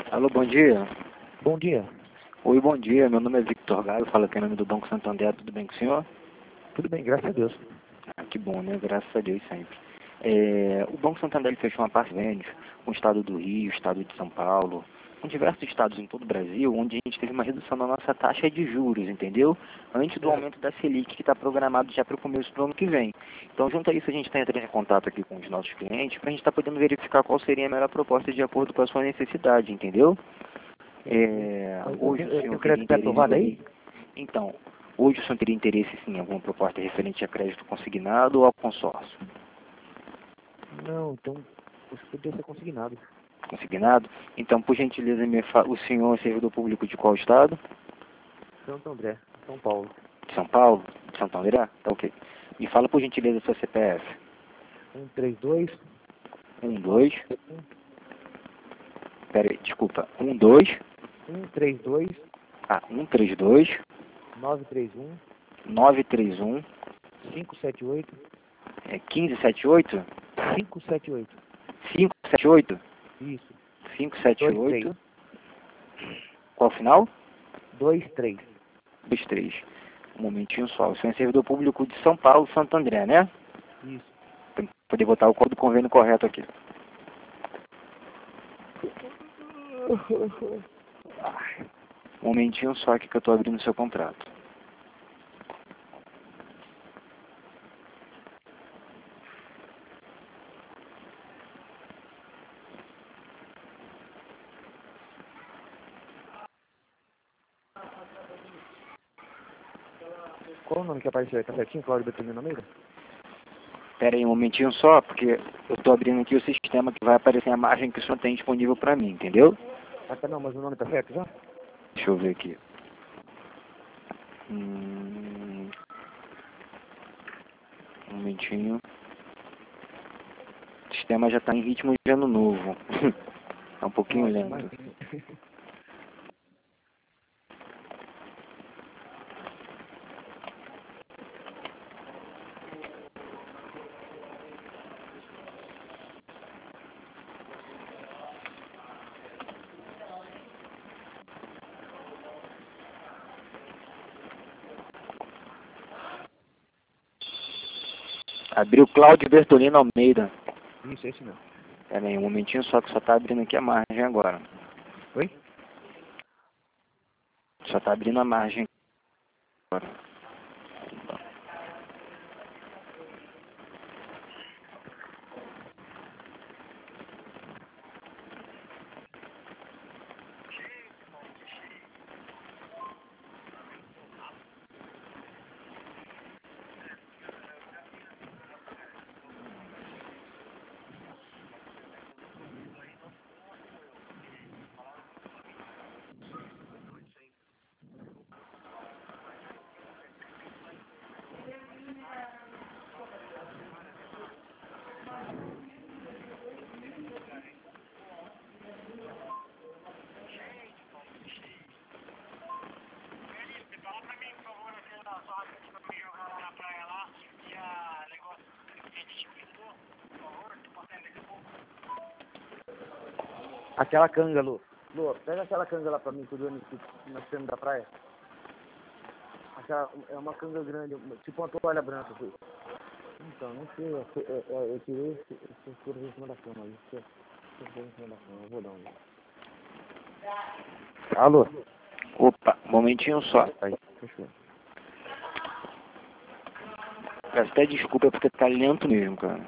Alô, bom dia. Bom dia. Oi, bom dia. Meu nome é Victor Galo, falo aqui em nome do Banco Santander. Tudo bem com o senhor? Tudo bem, graças a Deus. Ah, que bom, né? Graças a Deus sempre. O Banco Santander ele fechou uma parceria com o estado do Rio, o estado de São Paulo, com diversos estados em todo o Brasil, onde a gente teve uma redução na nossa taxa de juros, entendeu? Antes do aumento da Selic, que está programado já para o começo do ano que vem. Então, junto a isso, a gente está entrando em contato aqui com os nossos clientes para a gente estar podendo verificar qual seria a melhor proposta de acordo com a sua necessidade, entendeu? Hoje o Tem senhor o teria crédito aprovado aí? interesse. Então, hoje o senhor teria interesse sim em alguma proposta referente a crédito consignado ou ao consórcio? Não, então você podia ser consignado. Consignado? Então, por gentileza, o senhor é servidor público de qual estado? Santo André, São Paulo. De São Paulo? De Santo André? Tá ok. Me fala por gentileza seu CPF. 132 12. Pera aí, desculpa. 12. 132 132 931 931 578 1578 578. 578 Isso. 578. 23. Qual o final? 23. 23. Um momentinho só. O senhor é servidor público de São Paulo, Santo André, né? Isso. Pra poder botar o código do convênio correto aqui. Um momentinho só aqui que eu estou abrindo o seu contrato. Qual o nome que apareceu aí? Tá certinho? Cláudio Betulino Almeida? Pera aí um momentinho só, porque eu estou abrindo aqui o sistema que vai aparecer a margem que o senhor tem disponível para mim, entendeu? Ah, tá, não, mas o nome tá certo já? Deixa eu ver aqui. Um momentinho. O sistema já está em ritmo de ano novo. É um pouquinho Nossa, lento. imagina. Abriu Cláudio Bertolino Almeida. Isso, esse mesmo. Pera aí um momentinho só que só está abrindo aqui a margem agora. Oi? Só está abrindo a margem agora. Aquela canga, Lu. Lu, pega aquela canga lá pra mim, que eu dou na cena da praia. Aquela, é uma canga grande, tipo uma toalha branca. Assim. Então, não sei, eu tirei esse couro em cima da cama aí. Em cima da cama, eu vou dar um. Alô? Opa, um momentinho só. Aí, fechou. Peço até desculpa porque tá lento mesmo, cara.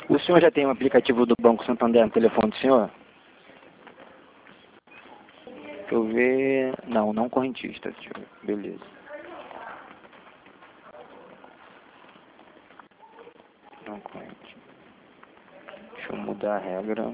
O senhor já tem um aplicativo do Banco Santander no telefone do senhor? Deixa eu ver... Não, não correntista. Deixa eu ver. Beleza. Não corrente. Deixa eu mudar a regra.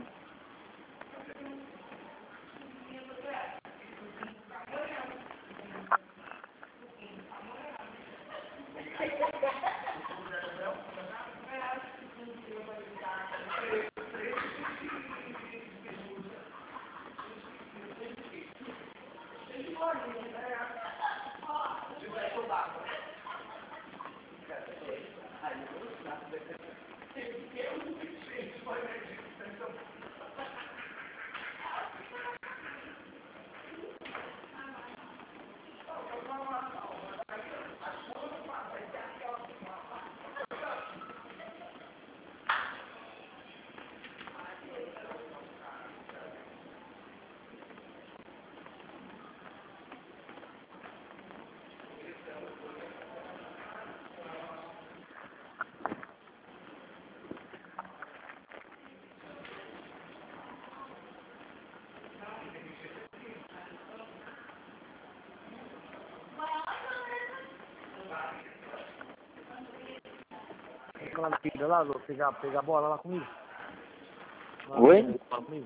Lá na pilha lá, Lô, pegar a bola lá comigo. Oi? Lá comigo.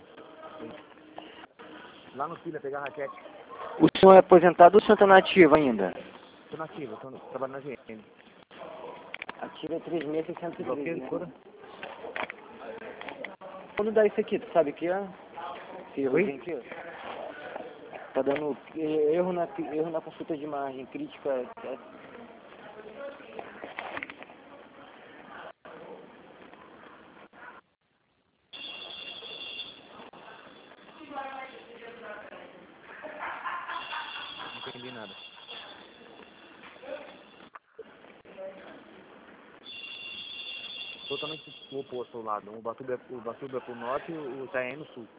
Lá no pilha, pegar a raquete. O senhor é aposentado ou o senhor está na ativa ainda? Tô nativa, tô trabalhando na GM. Ativa é 3.613, né? Toda? Quando dá isso aqui, tu sabe que é? Esse errozinho Oi? aqui, ó. Tá dando erro na consulta de margem crítica. Não entendi nada. Totalmente o oposto ao lado. O Batuba é pro norte e o Itaém no sul.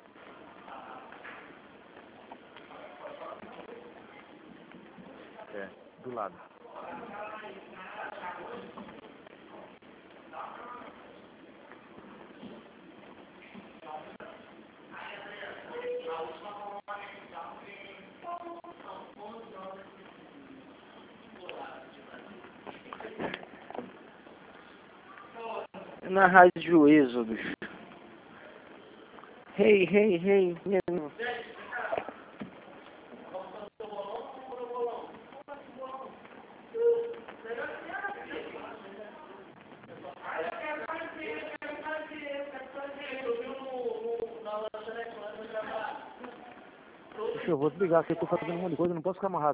É, do lado. Na rádio Êxodos. Hey. Eu vou desligar, porque eu tô fazendo um monte de coisa, eu não posso ficar amarrado.